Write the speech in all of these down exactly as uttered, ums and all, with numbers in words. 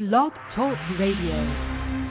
Blog Talk Radio.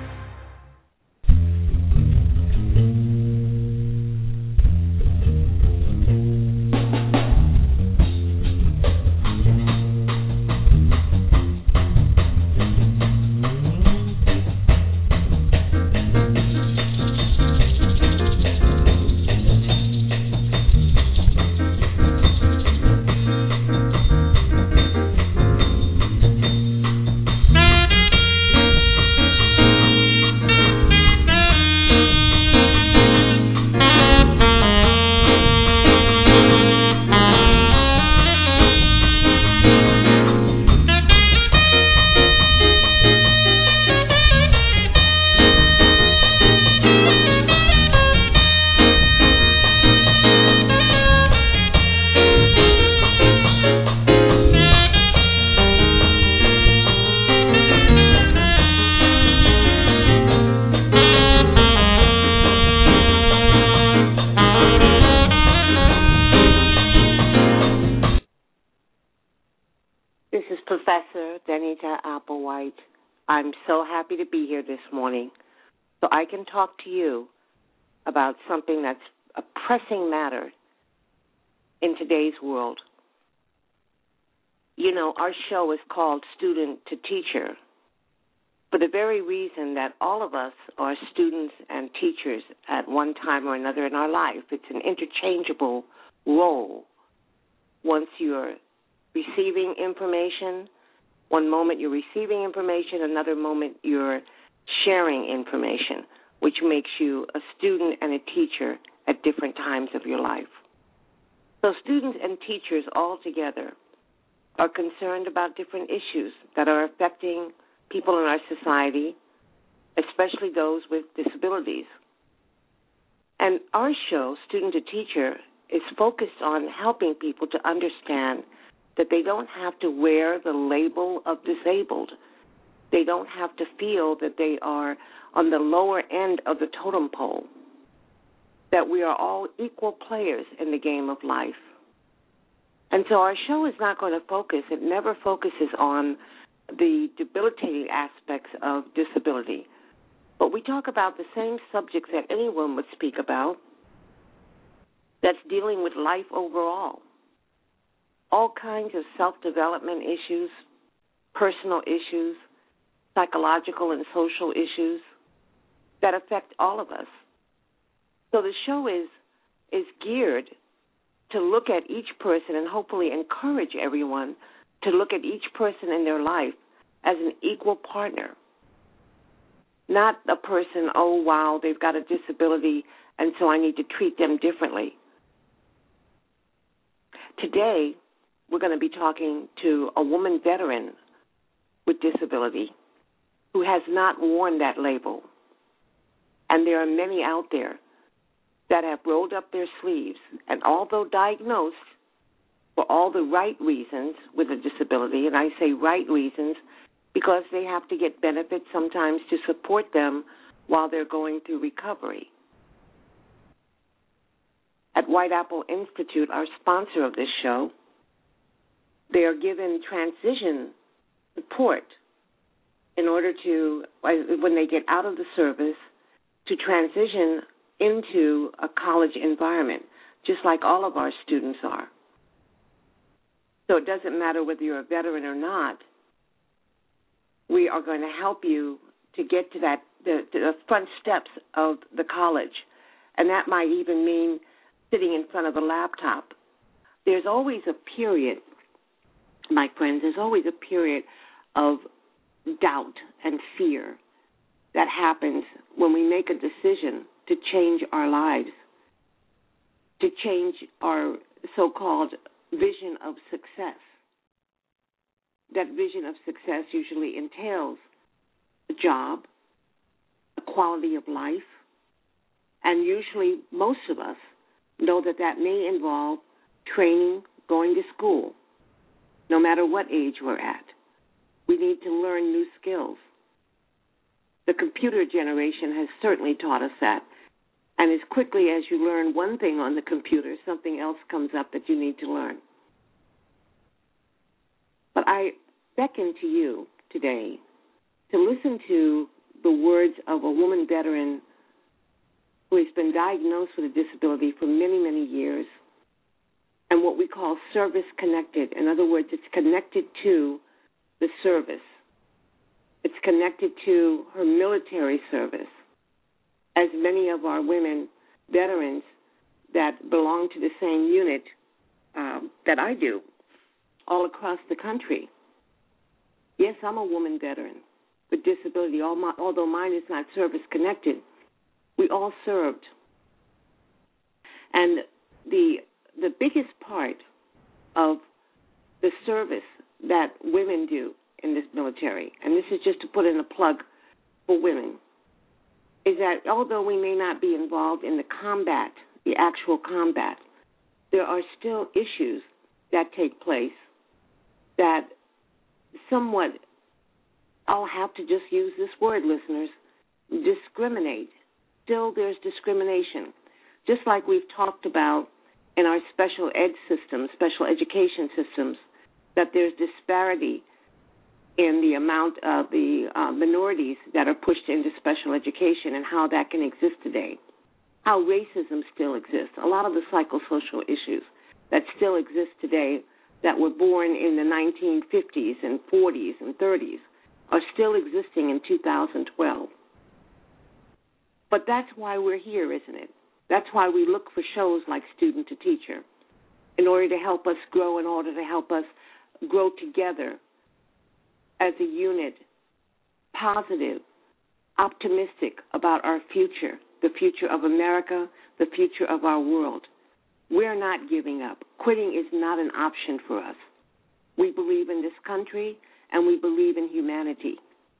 I'm so happy to be here this morning so I can talk to you about something that's a pressing matter in today's world. You know, our show is called Student to Teacher for the very reason that all of us are students and teachers at one time or another in our life. It's an interchangeable role. Once you're receiving information, one moment you're receiving information, another moment you're sharing information, which makes you a student and a teacher at different times of your life. So students and teachers all together are concerned about different issues that are affecting people in our society, especially those with disabilities. And our show, Student to Teacher, is focused on helping people to understand that they don't have to wear the label of disabled. They don't have to feel that they are on the lower end of the totem pole, that we are all equal players in the game of life. And so our show is not going to focus, it never focuses on the debilitating aspects of disability. But we talk about the same subjects that anyone would speak about, that's dealing with life overall. All kinds of self-development issues, personal issues, psychological and social issues that affect all of us. So the show is is geared to look at each person and hopefully encourage everyone to look at each person in their life as an equal partner. Not a person, oh, wow, they've got a disability, and so I need to treat them differently. Today, we're going to be talking to a woman veteran with disability who has not worn that label. And there are many out there that have rolled up their sleeves, and although diagnosed for all the right reasons with a disability, and I say right reasons because they have to get benefits sometimes to support them while they're going through recovery. At White Apple Institute, our sponsor of this show, they are given transition support in order to, when they get out of the service, to transition into a college environment, just like all of our students are. So it doesn't matter whether you're a veteran or not. We are going to help you to get to that the, to the front steps of the college, and that might even mean sitting in front of a laptop. There's always a period, my friends, there's always a period of doubt and fear that happens when we make a decision to change our lives, to change our so-called vision of success. That vision of success usually entails a job, a quality of life, and usually most of us know that that may involve training, going to school, no matter what age we're at. We need to learn new skills. The computer generation has certainly taught us that. And as quickly as you learn one thing on the computer, something else comes up that you need to learn. But I beckon to you today to listen to the words of a woman veteran who has been diagnosed with a disability for many, many years, and what we call service-connected. In other words, it's connected to the service. It's connected to her military service, as many of our women veterans that belong to the same unit um, that I do all across the country. Yes, I'm a woman veteran with disability, although mine is not service-connected. We all served. And the the biggest part of the service that women do in this military, and this is just to put in a plug for women, is that although we may not be involved in the combat, the actual combat, there are still issues that take place that somewhat, I'll have to just use this word, listeners, discriminate. Still there's discrimination. Just like we've talked about in our special ed systems, special education systems, that there's disparity in the amount of the uh, minorities that are pushed into special education and how that can exist today, how racism still exists, a lot of the psychosocial issues that still exist today that were born in the nineteen fifties and forties and thirties are still existing in two thousand twelve. But that's why we're here, isn't it? That's why we look for shows like Student to Teacher, in order to help us grow, in order to help us grow together as a unit, positive, optimistic about our future, the future of America, the future of our world. We're not giving up. Quitting is not an option for us. We believe in this country, and we believe in humanity.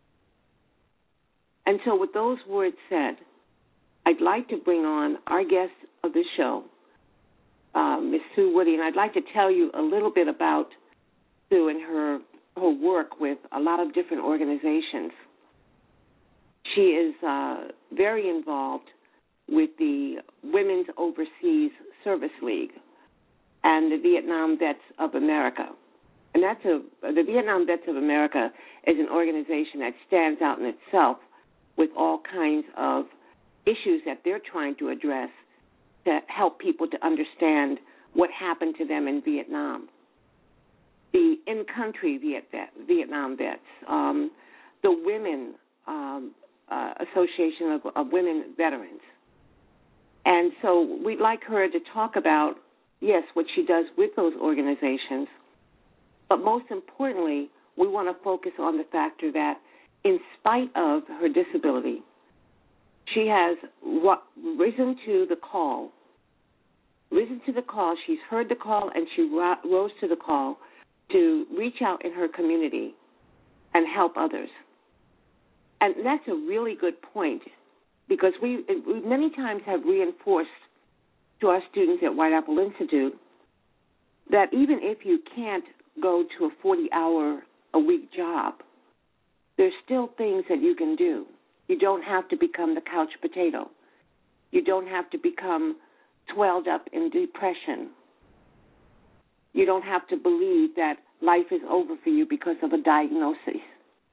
And so with those words said, I'd like to bring on our guest of the show, uh, Miz Sue Woody, and I'd like to tell you a little bit about Sue and her, her work with a lot of different organizations. She is uh, very involved with the Women's Overseas Service League and the Vietnam Vets of America. And that's a, the Vietnam Vets of America is an organization that stands out in itself with all kinds of issues that they're trying to address to help people to understand what happened to them in Vietnam. The in-country Viet vet, Vietnam vets, um, the Women um, uh, Association of, of Women Veterans. And so we'd like her to talk about, yes, what she does with those organizations, but most importantly, we want to focus on the factor that in spite of her disability, she has risen to the call, risen to the call. She's heard the call, and she rose to the call to reach out in her community and help others. And that's a really good point, because we, we many times have reinforced to our students at White Apple Institute that even if you can't go to a forty-hour-a-week job, there's still things that you can do. You don't have to become the couch potato. You don't have to become swelled up in depression. You don't have to believe that life is over for you because of a diagnosis.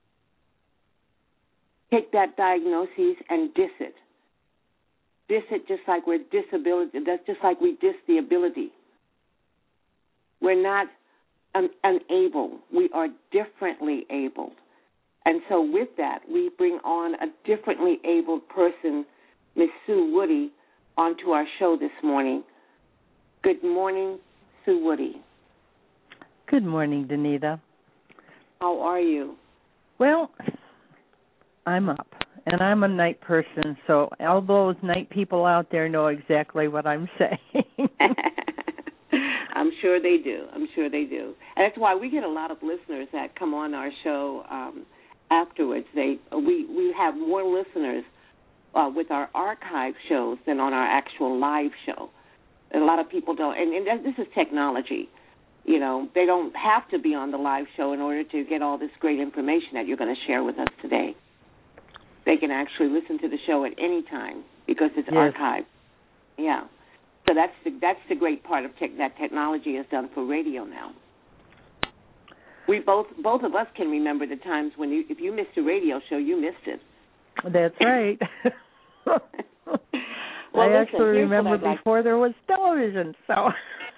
Take that diagnosis and diss it. Diss it just like we're disability. That's just like we diss the ability. We're not un- unable. We are differently abled. And so with that, we bring on a differently abled person, Miz Sue Woody, onto our show this morning. Good morning, Sue Woody. Good morning, Danita. How are you? Well, I'm up, and I'm a night person, so all those night people out there know exactly what I'm saying. I'm sure they do. I'm sure they do. And that's why we get a lot of listeners that come on our show um, afterwards. They we, we have more listeners uh, with our archive shows than on our actual live show. And a lot of people don't, and, and this is technology. You know, they don't have to be on the live show in order to get all this great information that you're going to share with us today. They can actually listen to the show at any time because it's yes. archived. Yeah. So that's the, that's the great part of tech, that technology is done for radio now. We both both of us can remember the times when you, if you missed a radio show, you missed it. That's right. Well, I listen, actually remember like... before there was television, so.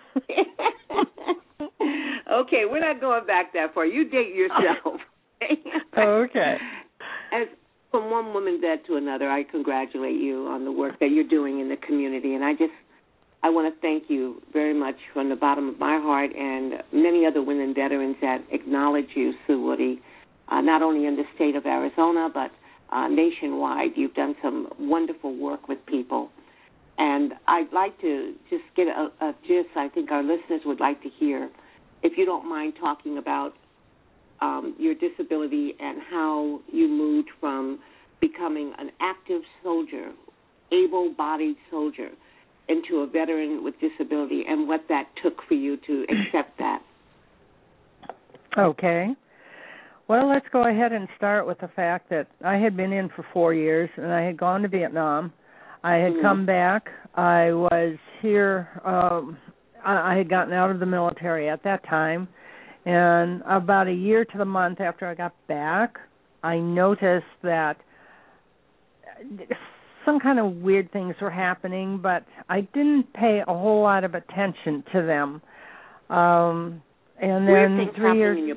Okay, we're not going back that far. You date yourself. Okay. As from one woman vet to another, I congratulate you on the work that you're doing in the community, and I just I want to thank you very much from the bottom of my heart and many other women veterans that acknowledge you, Sue Woody, uh, not only in the state of Arizona, but uh, nationwide. You've done some wonderful work with people. And I'd like to just get a, a gist I think our listeners would like to hear, if you don't mind talking about um, your disability and how you moved from becoming an active soldier, able-bodied soldier, into a veteran with disability, and what that took for you to accept that. Okay. Well, let's go ahead and start with the fact that I had been in for four years, and I had gone to Vietnam. I had mm-hmm. come back. I was here. Um, I, I had gotten out of the military at that time, and about a year to the month after I got back, I noticed that some kind of weird things were happening, but I didn't pay a whole lot of attention to them. Um, and weird then things three years in, your...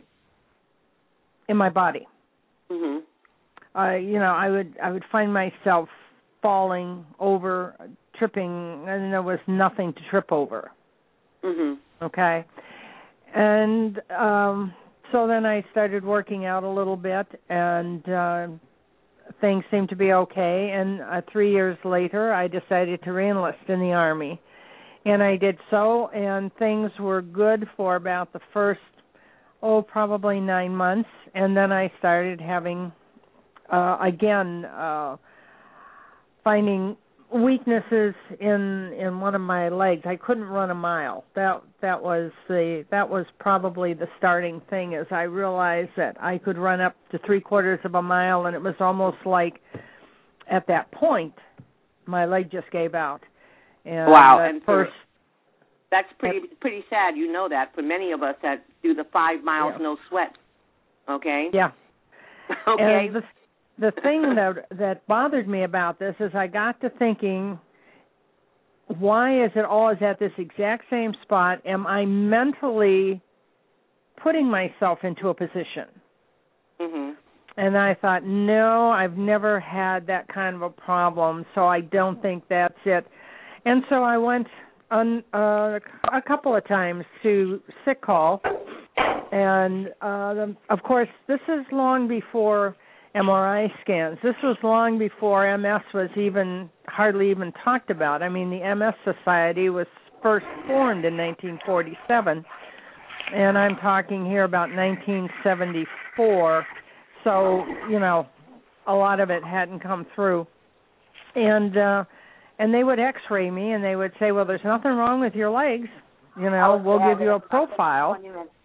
in my body. Mm-hmm. Uh, you know, I would I would find myself falling over, tripping, and there was nothing to trip over. Mm-hmm. Okay, and um, so then I started working out a little bit, and uh, things seemed to be okay. And uh, three years later, I decided to reenlist in the Army, and I did so, and things were good for about the first, oh, probably nine months, and then I started having, uh, again, uh, finding weaknesses in in one of my legs. I couldn't run a mile. That that was the that was probably the starting thing. As I realized that I could run up to three quarters of a mile, and it was almost like at that point my leg just gave out. And wow! And first, for, that's pretty at, pretty sad. You know that for many of us that do the five miles yeah. no sweat. Okay. Yeah. Okay. And the, The thing that that bothered me about this is I got to thinking, why is it always at this exact same spot? Am I mentally putting myself into a position? Mm-hmm. And I thought, no, I've never had that kind of a problem, so I don't think that's it. And so I went on uh, a couple of times to sick call, and uh, the, of course, this is long before M R I scans. This was long before M S was even hardly even talked about. I mean, the M S Society was first formed in nineteen forty-seven, and I'm talking here about nineteen seventy-four. So, you know, a lot of it hadn't come through. And uh, and they would X-ray me, and they would say, well, there's nothing wrong with your legs. You know, we'll give you a profile.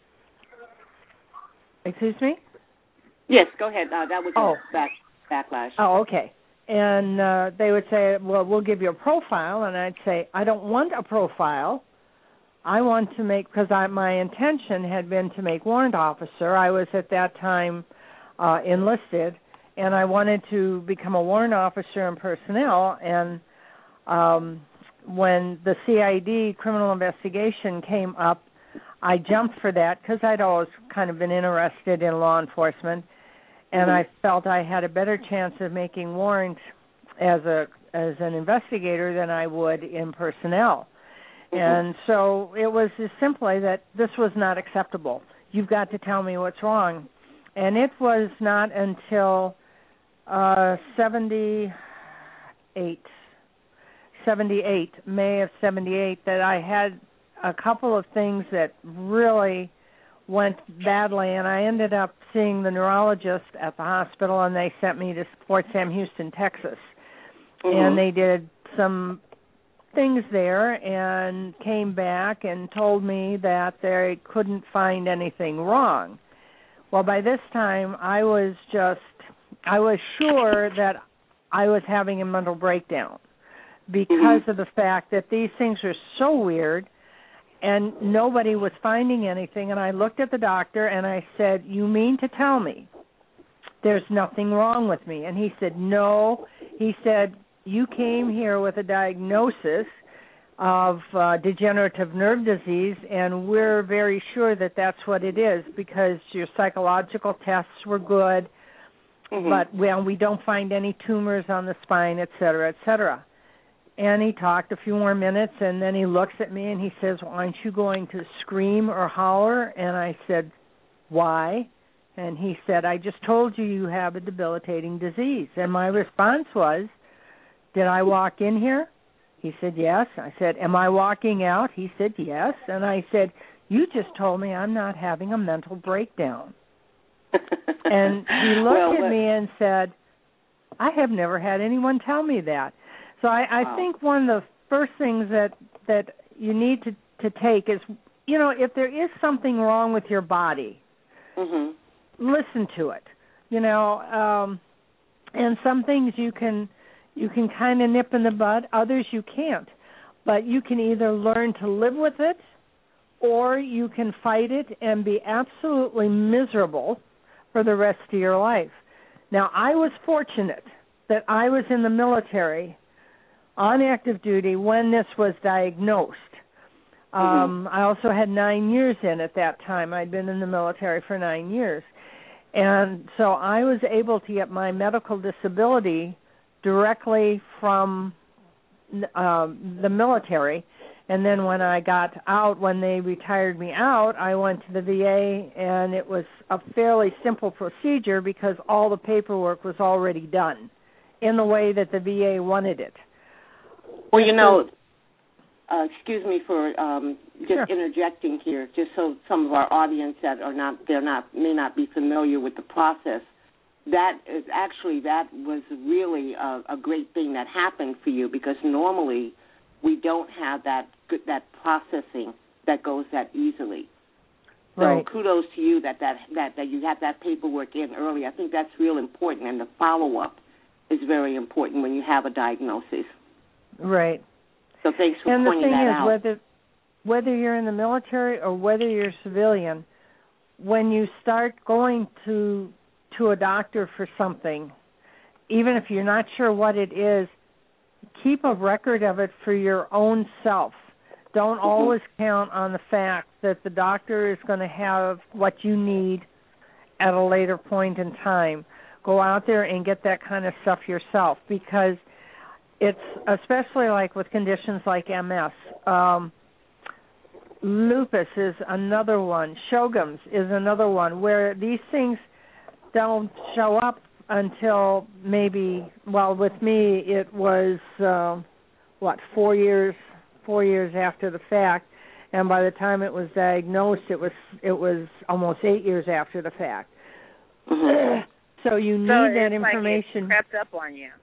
Excuse me? Yes, go ahead. Uh, that was oh. a back, backlash. Oh, okay. And uh, they would say, well, we'll give you a profile. And I'd say, I don't want a profile. I want to make, because I, my intention had been to make warrant officer. I was at that time uh, enlisted, and I wanted to become a warrant officer in personnel. And um, when the C I D criminal investigation came up, I jumped for that because I'd always kind of been interested in law enforcement. And I felt I had a better chance of making warrants as a as an investigator than I would in personnel. Mm-hmm. And so it was just simply that this was not acceptable. You've got to tell me what's wrong. And it was not until uh, seventy-eight, seventy-eight, May of seventy-eight, that I had a couple of things that really went badly, and I ended up seeing the neurologist at the hospital, and they sent me to Fort Sam Houston, Texas. Mm-hmm. And they did some things there and came back and told me that they couldn't find anything wrong. Well, by this time, I was just, I was sure that I was having a mental breakdown because mm-hmm. of the fact that these things are so weird. and nobody was finding anything. And I looked at the doctor and I said, "You mean to tell me there's nothing wrong with me?" And he said, "No." He said, "You came here with a diagnosis of uh, degenerative nerve disease, and we're very sure that that's what it is because your psychological tests were good, mm-hmm. but well, we don't find any tumors on the spine, et cetera, et cetera." And he talked a few more minutes, and then he looks at me and he says, "Well, aren't you going to scream or holler?" And I said, "Why?" And he said, "I just told you you have a debilitating disease." And my response was, "Did I walk in here?" He said, "Yes." I said, "Am I walking out?" He said, "Yes." And I said, "You just told me I'm not having a mental breakdown." And he looked well, at what... me and said, "I have never had anyone tell me that." So I, I wow. think one of the first things that, that you need to, to take is, you know, if there is something wrong with your body, mm-hmm. listen to it. You know, um, and some things you can... You can kind of nip in the bud. Others you can't. But you can either learn to live with it or you can fight it and be absolutely miserable for the rest of your life. Now, I was fortunate that I was in the military on active duty when this was diagnosed. Mm-hmm. Um, I also had nine years in at that time. I'd been in the military for nine years. And so I was able to get my medical disability directly from uh, the military, and then when I got out, when they retired me out, I went to the V A, and it was a fairly simple procedure because all the paperwork was already done in the way that the V A wanted it. Well, you know, uh, excuse me for um, just sure. interjecting here, just so some of our audience that are not, they're not, may not be familiar with the process. That is actually, that was really a, a great thing that happened for you because normally we don't have that that processing that goes that easily. So right. kudos to you that, that, that, that you had that paperwork in early. I think that's real important, and the follow-up is very important when you have a diagnosis. Right. So thanks for and pointing that out. And the thing is, whether, whether you're in the military or whether you're civilian, when you start going to to a doctor for something, even if you're not sure what it is, keep a record of it for your own self. Don't mm-hmm. always count on the fact that the doctor is going to have what you need at a later point in time. Go out there and get that kind of stuff yourself because it's, especially like with conditions like M S, um, lupus is another one, Sjogren's is another one, where these things don't show up until maybe, well, with me it was, uh, what, four years, four years after the fact, and by the time it was diagnosed, it was it was almost eight years after the fact. Mm-hmm. So you need so that information. Like it crept up on you.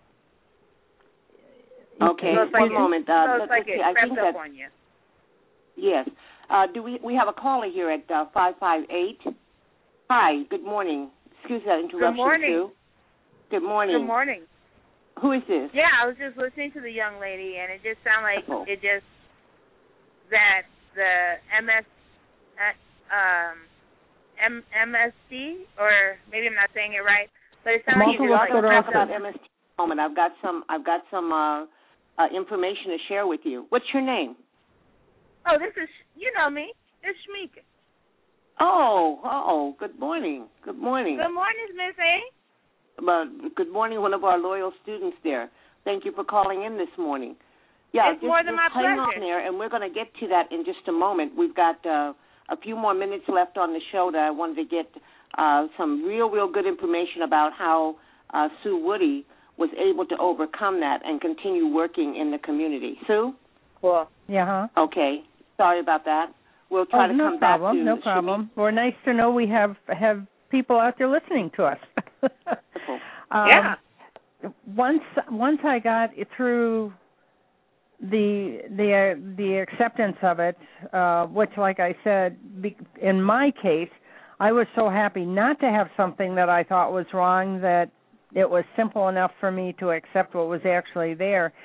Okay, so one like moment. It, uh, so it's like it I crept think up that, on you. Yes. Uh, do we we have a caller here at uh, five five eight? Hi. Good morning. Excuse that interruption, Good morning. Sue. Good morning. Good morning. Who is this? Yeah, I was just listening to the young lady, and it just sounded like oh. it just that the M S, um, M, MSD, or maybe I'm not saying it right, but it sounded like you talk like about M S D. Moment, I've got some. I've got some uh, uh, information to share with you. What's your name? Oh, this is you know me. It's Shmika. Oh, oh, good morning. Good morning. Good morning, Miss A. Uh, good morning, one of our loyal students there. Thank you for calling in this morning. Yeah, it's just, more than just my hang pleasure. on there, and we're going to get to that in just a moment. We've got uh, a few more minutes left on the show that I wanted to get uh, some real, real good information about how uh, Sue Woody was able to overcome that and continue working in the community. Sue? Cool. Yeah, huh? Okay. Sorry about that. We'll try oh, to no come problem, back to No problem. Shmi. We're nice to know we have, have people out there listening to us. um, yeah. Once once I got through the the uh, the acceptance of it, uh, which, like I said, be, in my case, I was so happy not to have something that I thought was wrong that it was simple enough for me to accept what was actually there.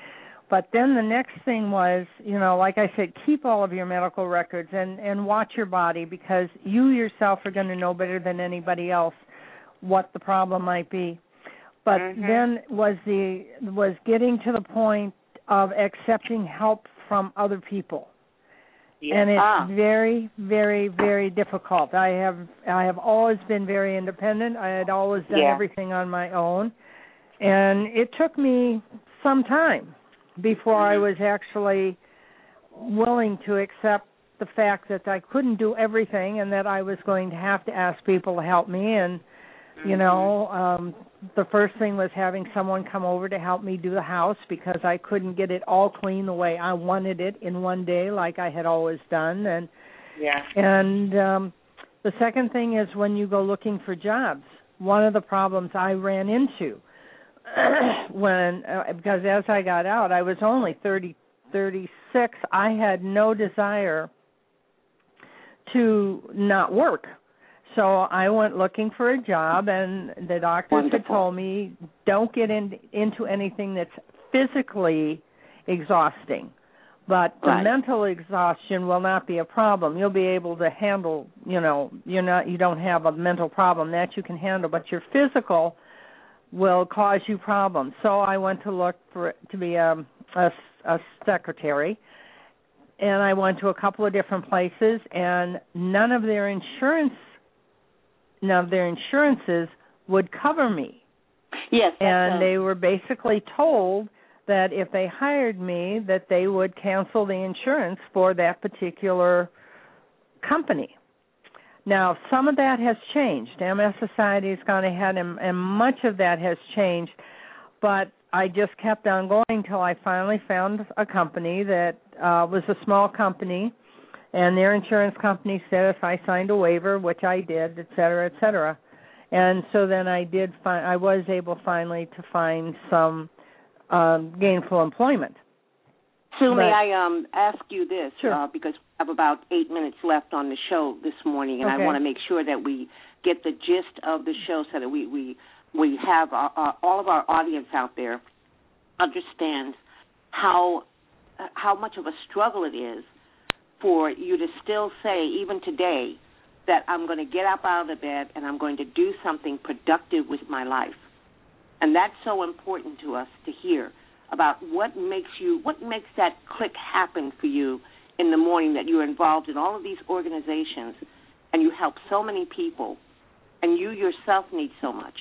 But then the next thing was, you know, like I said, keep all of your medical records and, and watch your body, because you yourself are going to know better than anybody else what the problem might be. But mm-hmm. then was the was getting to the point of accepting help from other people. Yeah. And it's ah. very, very, very difficult. I have I have always been very independent. I had always done yeah. everything on my own. And it took me some time before mm-hmm. I was actually willing to accept the fact that I couldn't do everything and that I was going to have to ask people to help me. And, mm-hmm. you know, um, the first thing was having someone come over to help me do the house, because I couldn't get it all clean the way I wanted it in one day like I had always done. And, yeah. and um, the second thing is when you go looking for jobs, one of the problems I ran into when, uh, because as I got out, I was only thirty, thirty-six. I had no desire to not work. So I went looking for a job, and the doctors Wonderful. had told me, don't get in, into anything that's physically exhausting. But the right. mental exhaustion will not be a problem. You'll be able to handle, you know, you're not, you don't have a mental problem. That you can handle, but your physical will cause you problems. So I went to look for to be a, a, a secretary, and I went to a couple of different places, and none of their insurance, none of their insurances would cover me. Yes, and um, they were basically told that if they hired me, that they would cancel the insurance for that particular company. Now, some of that has changed. M S Society has gone ahead, and, and much of that has changed. But I just kept on going until I finally found a company that uh, was a small company, and their insurance company said if I signed a waiver, which I did, et cetera, et cetera. And so then I did find, I was able finally to find some um, gainful employment. Sue, may I um, ask you this? Sure. Uh, because we have about eight minutes left on the show this morning, and okay. I want to make sure that we get the gist of the show so that we, we, we have our, our, all of our audience out there understands how uh, how much of a struggle it is for you to still say, even today, that I'm going to get up out of the bed and I'm going to do something productive with my life. And that's so important to us to hear about what makes you, what makes that click happen for you in the morning, that you're involved in all of these organizations and you help so many people and you yourself need so much.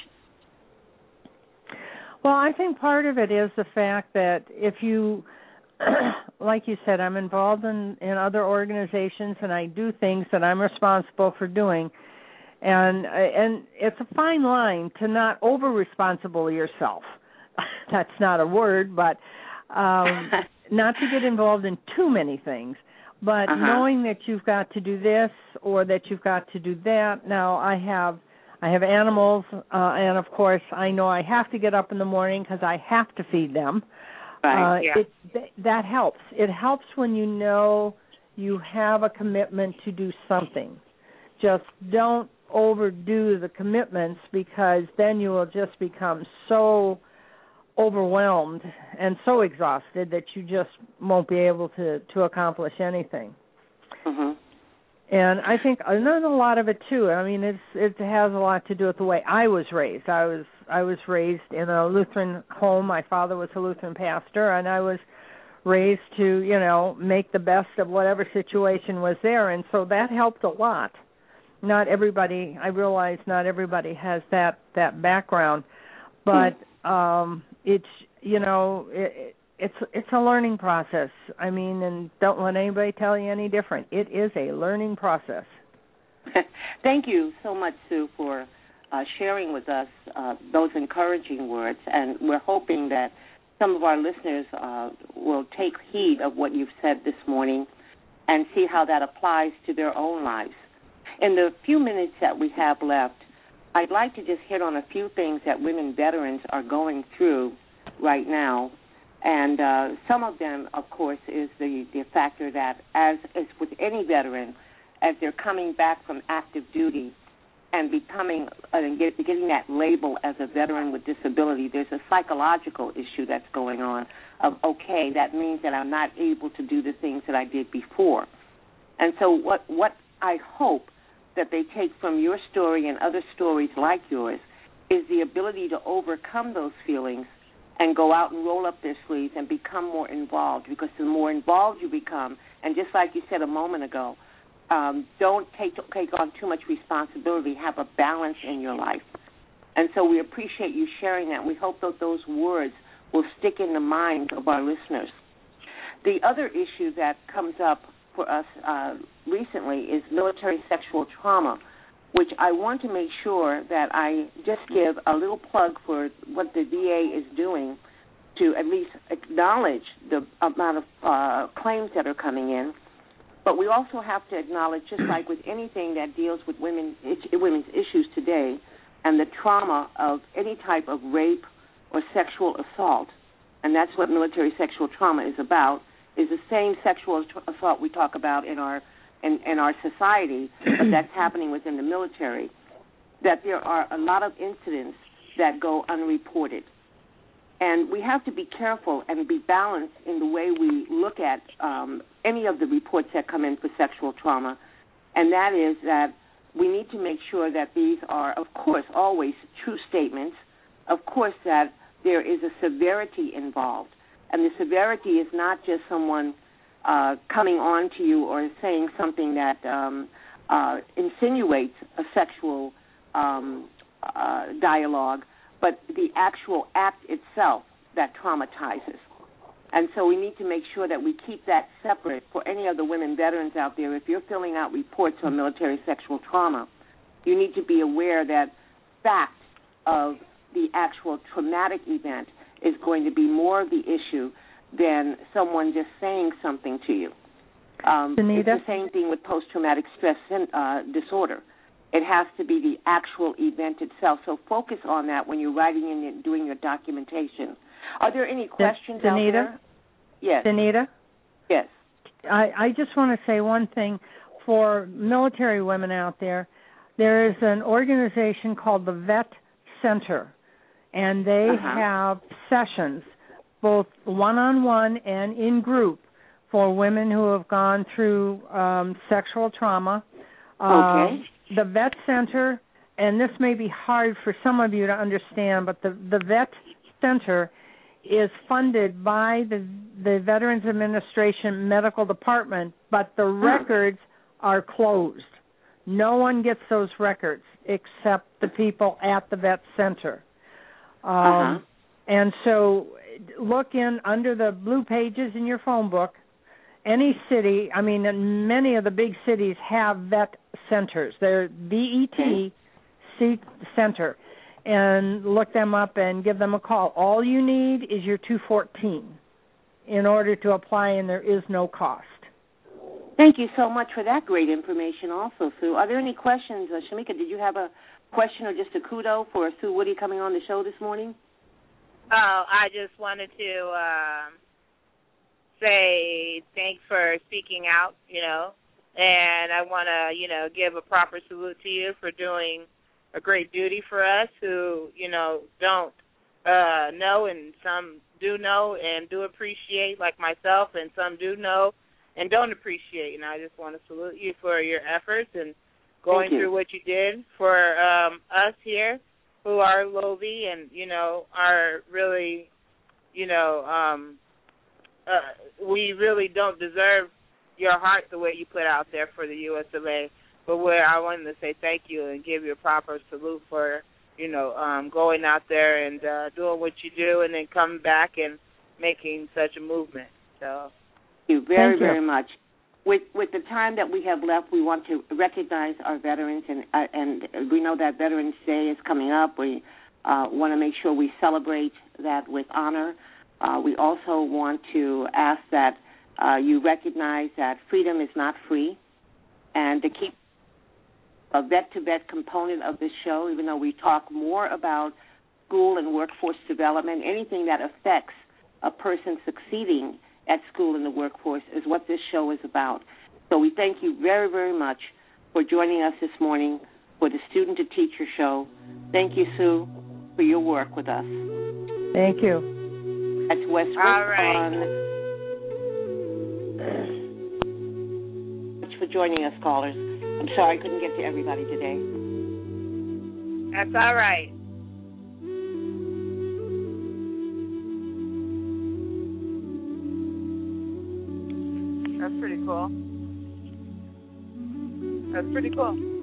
Well, I think part of it is the fact that if you, like you said, I'm involved in, in other organizations and I do things that I'm responsible for doing, and and it's a fine line to not over-responsible yourself. That's not a word, but um, not to get involved in too many things, but uh-huh. knowing that you've got to do this or that you've got to do that. Now, I have I have animals, uh, and, of course, I know I have to get up in the morning because I have to feed them. Right, uh, yeah. it, th- that helps. It helps when you know you have a commitment to do something. Just don't overdo the commitments, because then you will just become so overwhelmed and so exhausted that you just won't be able to, to accomplish anything. Mm-hmm. And I think there's a lot of it too. I mean, it's it has a lot to do with the way I was raised. I was I was raised in a Lutheran home. My father was a Lutheran pastor, and I was raised to, you know, make the best of whatever situation was there, and so that helped a lot. Not everybody, I realize not everybody has that, that background, but um, it's, you know, it, it's it's a learning process. I mean, and don't let anybody tell you any different. It is a learning process. Thank you so much, Sue, for uh, sharing with us uh, those encouraging words, and we're hoping that some of our listeners uh, will take heed of what you've said this morning and see how that applies to their own lives. In the few minutes that we have left, I'd like to just hit on a few things that women veterans are going through right now. And uh, some of them, of course, is the, the factor that, as is with any veteran, as they're coming back from active duty, and becoming uh, and get, getting that label as a veteran with disability, there's a psychological issue that's going on of, okay, that means that I'm not able to do the things that I did before. And so what, what I hope that they take from your story and other stories like yours is the ability to overcome those feelings and go out and roll up their sleeves and become more involved, because the more involved you become, and just like you said a moment ago, um, don't take, take on too much responsibility, have a balance in your life. And so we appreciate you sharing that. We hope that those words will stick in the minds of our listeners. The other issue that comes up for us uh, recently is military sexual trauma, which I want to make sure that I just give a little plug for what the V A is doing to at least acknowledge the amount of uh, claims that are coming in. But we also have to acknowledge, just like with anything that deals with women, women's issues today, and the trauma of any type of rape or sexual assault, and that's what military sexual trauma is about, is the same sexual assault we talk about in our in, in our society, but that's happening within the military, that there are a lot of incidents that go unreported. And we have to be careful and be balanced in the way we look at um, any of the reports that come in for sexual trauma, and that is that we need to make sure that these are, of course, always true statements, of course that there is a severity involved, and the severity is not just someone uh, coming on to you or saying something that um, uh, insinuates a sexual um, uh, dialogue, but the actual act itself that traumatizes. And so we need to make sure that we keep that separate for any of the women veterans out there. If you're filling out reports on military sexual trauma, you need to be aware that fact of the actual traumatic event is going to be more of the issue than someone just saying something to you. Um, it's the same thing with post-traumatic stress uh, disorder. It has to be the actual event itself. So focus on that when you're writing and doing your documentation. Are there any questions Danita? out there? Yes. Danita? Yes. I, I just want to say one thing for military women out there. There is an organization called the Vet Center, and they uh-huh. have sessions, both one-on-one and in group, for women who have gone through um, sexual trauma. Okay. Um, the Vet Center, and this may be hard for some of you to understand, but the, the Vet Center is funded by the, the Veterans Administration Medical Department, but the hmm. records are closed. No one gets those records except the people at the Vet Center. Um, uh-huh. And so look in under the blue pages in your phone book. Any city, I mean, many of the big cities have vet centers. They're V E T C Center. And look them up and give them a call. All you need is your two fourteen in order to apply, and there is no cost. Thank you so much for that great information also, Sue. Are there any questions? Uh, Shamika, did you have a question or just a kudo for Sue Woody coming on the show this morning? Oh, I just wanted to um, say thanks for speaking out, you know, and I want to, you know, give a proper salute to you for doing a great duty for us who, you know, don't uh, know, and some do know and do appreciate, like myself, and some do know and don't appreciate. And I just want to salute you for your efforts and going through what you did for um, us here who are lowly and, you know, are really, you know, um, uh, we really don't deserve your heart the way you put out there for the U S of A. But where I wanted to say thank you and give you a proper salute for, you know, um, going out there and uh, doing what you do and then coming back and making such a movement. So, thank you very, thank you. very much. With with the time that we have left, we want to recognize our veterans, and uh, and we know that Veterans Day is coming up. We uh, want to make sure we celebrate that with honor. Uh, we also want to ask that uh, you recognize that freedom is not free, and to keep a vet-to-vet component of this show, even though we talk more about school and workforce development, anything that affects a person succeeding at school and the workforce is what this show is about. So we thank you very, very much for joining us this morning for the Student to Teacher Show. Thank you, Sue, for your work with us. Thank you. That's West All right. on. Thanks for joining us, callers. I'm sorry I couldn't get to everybody today. That's all right. That's pretty cool. That's pretty cool.